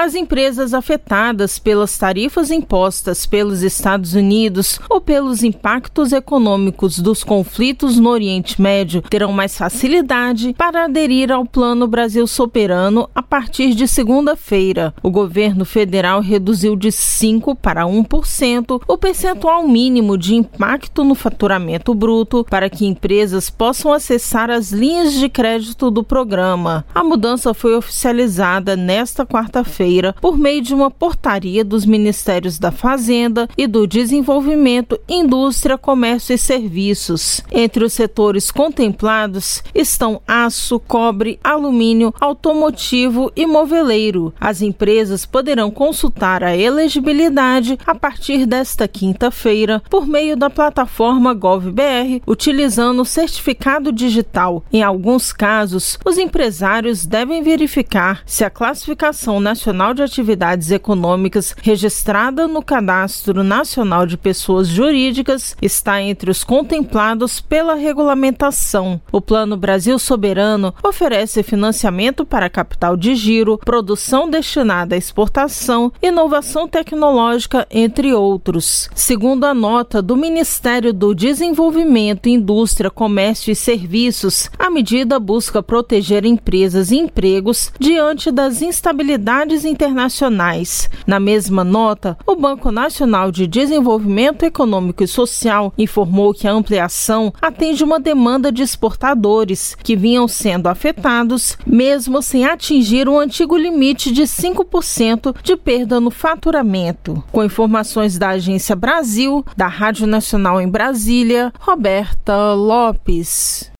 As empresas afetadas pelas tarifas impostas pelos Estados Unidos ou pelos impactos econômicos dos conflitos no Oriente Médio terão mais facilidade para aderir ao Plano Brasil Soberano a partir de segunda-feira. O governo federal reduziu de 5% para 1% o percentual mínimo de impacto no faturamento bruto para que empresas possam acessar as linhas de crédito do programa. A mudança foi oficializada nesta quarta-feira por meio de uma portaria dos Ministérios da Fazenda e do Desenvolvimento, Indústria, Comércio e Serviços. Entre os setores contemplados estão aço, cobre, alumínio, automotivo e moveleiro. As empresas poderão consultar a elegibilidade a partir desta quinta-feira por meio da plataforma GovBR, utilizando o certificado digital. Em alguns casos, os empresários devem verificar se a Classificação Nacional de Atividades Econômicas registrada no Cadastro Nacional de Pessoas Jurídicas está entre os contemplados pela regulamentação. O Plano Brasil Soberano oferece financiamento para capital de giro, produção destinada à exportação, inovação tecnológica, entre outros. Segundo a nota do Ministério do Desenvolvimento, Indústria, Comércio e Serviços, a medida busca proteger empresas e empregos diante das instabilidades internacionais. Na mesma nota, o Banco Nacional de Desenvolvimento Econômico e Social informou que a ampliação atende uma demanda de exportadores que vinham sendo afetados, mesmo sem atingir o antigo limite de 5% de perda no faturamento. Com informações da Agência Brasil, da Rádio Nacional em Brasília, Roberta Lopes.